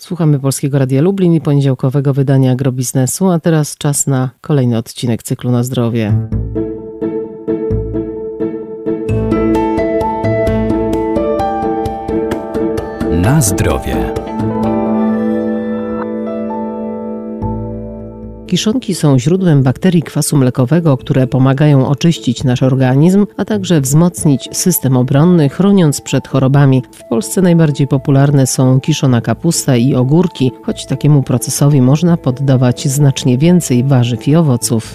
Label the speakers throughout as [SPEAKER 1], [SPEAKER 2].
[SPEAKER 1] Słuchamy Polskiego Radia Lublin i poniedziałkowego wydania Agrobiznesu, a teraz czas na kolejny odcinek cyklu Na zdrowie.
[SPEAKER 2] Na zdrowie.
[SPEAKER 1] Kiszonki są źródłem bakterii kwasu mlekowego, które pomagają oczyścić nasz organizm, a także wzmocnić system obronny, chroniąc przed chorobami. W Polsce najbardziej popularne są kiszona kapusta i ogórki, choć takiemu procesowi można poddawać znacznie więcej warzyw i owoców.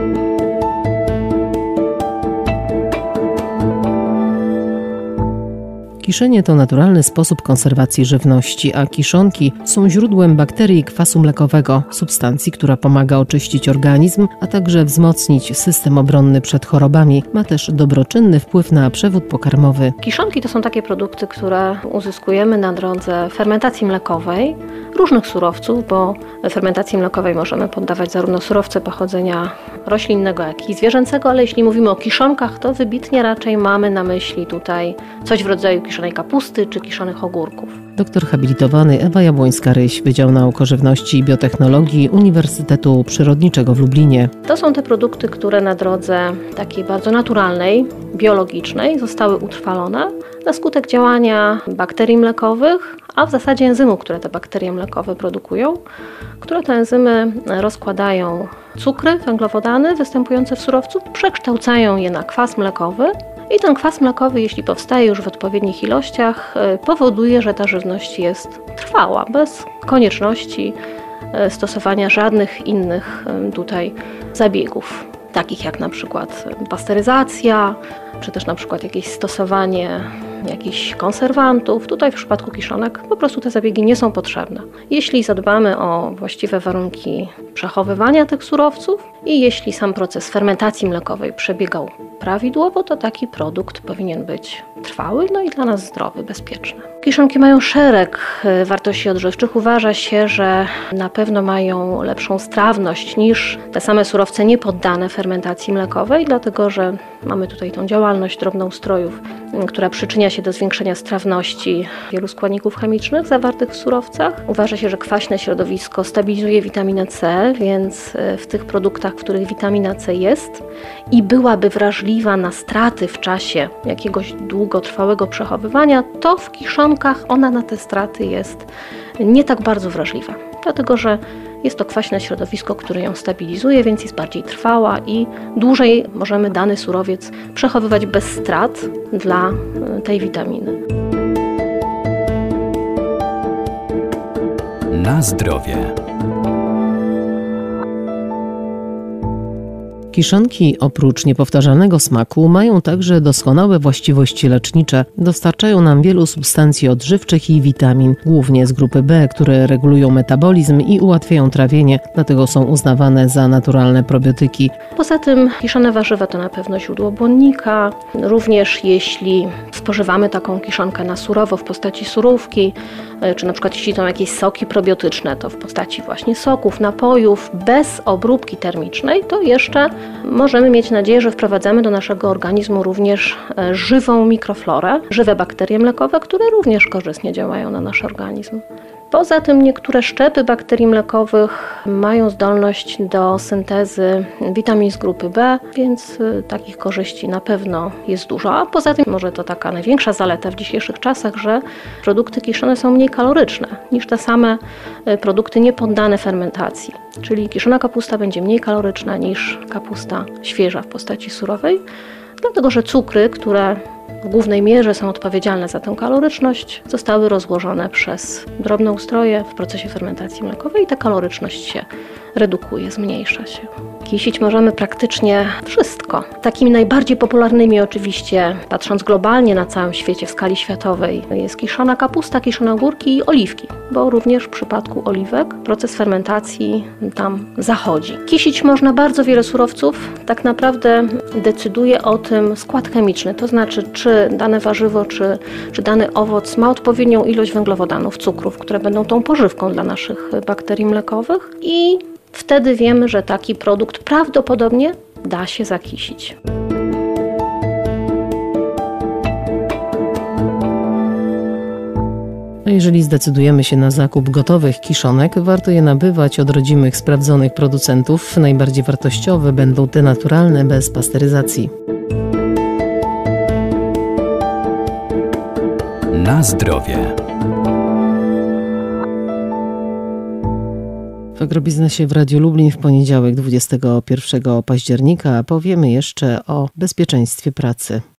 [SPEAKER 1] Kiszenie to naturalny sposób konserwacji żywności, a kiszonki są źródłem bakterii kwasu mlekowego, substancji, która pomaga oczyścić organizm, a także wzmocnić system obronny przed chorobami. Ma też dobroczynny wpływ na przewód pokarmowy.
[SPEAKER 3] Kiszonki to są takie produkty, które uzyskujemy na drodze fermentacji mlekowej różnych surowców, bo fermentacji mlekowej możemy poddawać zarówno surowce pochodzenia roślinnego, jak i zwierzęcego, ale jeśli mówimy o kiszonkach, to wybitnie raczej mamy na myśli tutaj coś w rodzaju kiszonej kapusty czy kiszonych ogórków.
[SPEAKER 1] Doktor habilitowany Ewa Jabłońska-Ryś, Wydział Nauk o Żywności i Biotechnologii Uniwersytetu Przyrodniczego w Lublinie.
[SPEAKER 3] To są te produkty, które na drodze takiej bardzo naturalnej, biologicznej zostały utrwalone na skutek działania bakterii mlekowych, a w zasadzie enzymów, które te bakterie mlekowe produkują, które te enzymy rozkładają cukry, węglowodany występujące w surowcu, przekształcają je na kwas mlekowy i ten kwas mlekowy, jeśli powstaje już w odpowiednich ilościach, powoduje, że ta żywność jest trwała, bez konieczności stosowania żadnych innych tutaj zabiegów, takich jak na przykład pasteryzacja, czy też na przykład jakieś stosowanie jakichś konserwantów. Tutaj w przypadku kiszonek po prostu te zabiegi nie są potrzebne. Jeśli zadbamy o właściwe warunki przechowywania tych surowców i jeśli sam proces fermentacji mlekowej przebiegał prawidłowo, to taki produkt powinien być trwały, no i dla nas zdrowy, bezpieczny. Kiszonki mają szereg wartości odżywczych. Uważa się, że na pewno mają lepszą strawność niż te same surowce niepoddane fermentacji mlekowej, dlatego że mamy tutaj tą działalność drobnoustrojów, która przyczynia się do zwiększenia strawności wielu składników chemicznych zawartych w surowcach. Uważa się, że kwaśne środowisko stabilizuje witaminę C, więc w tych produktach, w których witamina C jest i byłaby wrażliwa na straty w czasie jakiegoś długotrwałego przechowywania, to w kiszonkach ona na te straty jest nie tak bardzo wrażliwa, dlatego że jest to kwaśne środowisko, które ją stabilizuje, więc jest bardziej trwała i dłużej możemy dany surowiec przechowywać bez strat dla tej witaminy.
[SPEAKER 2] Na zdrowie.
[SPEAKER 1] Kiszonki oprócz niepowtarzalnego smaku mają także doskonałe właściwości lecznicze. Dostarczają nam wielu substancji odżywczych i witamin, głównie z grupy B, które regulują metabolizm i ułatwiają trawienie, dlatego są uznawane za naturalne probiotyki.
[SPEAKER 3] Poza tym kiszone warzywa to na pewno źródło błonnika. Również jeśli spożywamy taką kiszonkę na surowo w postaci surówki, czy na przykład jeśli są jakieś soki probiotyczne, to w postaci właśnie soków, napojów, bez obróbki termicznej, to jeszcze możemy mieć nadzieję, że wprowadzamy do naszego organizmu również żywą mikroflorę, żywe bakterie mlekowe, które również korzystnie działają na nasz organizm. Poza tym niektóre szczepy bakterii mlekowych mają zdolność do syntezy witamin z grupy B, więc takich korzyści na pewno jest dużo. A poza tym może to taka największa zaleta w dzisiejszych czasach, że produkty kiszone są mniej kaloryczne niż te same produkty niepoddane fermentacji. Czyli kiszona kapusta będzie mniej kaloryczna niż kapusta świeża w postaci surowej, dlatego że cukry, które w głównej mierze są odpowiedzialne za tę kaloryczność, zostały rozłożone przez drobnoustroje w procesie fermentacji mlekowej i ta kaloryczność się redukuje, zmniejsza się. Kisić możemy praktycznie wszystko. Takimi najbardziej popularnymi oczywiście, patrząc globalnie na całym świecie, w skali światowej, jest kiszona kapusta, kiszone ogórki i oliwki, bo również w przypadku oliwek proces fermentacji tam zachodzi. Kisić można bardzo wiele surowców. Tak naprawdę decyduje o tym skład chemiczny, to znaczy czy dane warzywo, czy dany owoc ma odpowiednią ilość węglowodanów, cukrów, które będą tą pożywką dla naszych bakterii mlekowych i wtedy wiemy, że taki produkt prawdopodobnie da się zakisić.
[SPEAKER 1] A jeżeli zdecydujemy się na zakup gotowych kiszonek, warto je nabywać od rodzimych, sprawdzonych producentów. Najbardziej wartościowe będą te naturalne, bez pasteryzacji.
[SPEAKER 2] Na zdrowie.
[SPEAKER 1] W Agrobiznesie w Radiu Lublin w poniedziałek 21 października powiemy jeszcze o bezpieczeństwie pracy.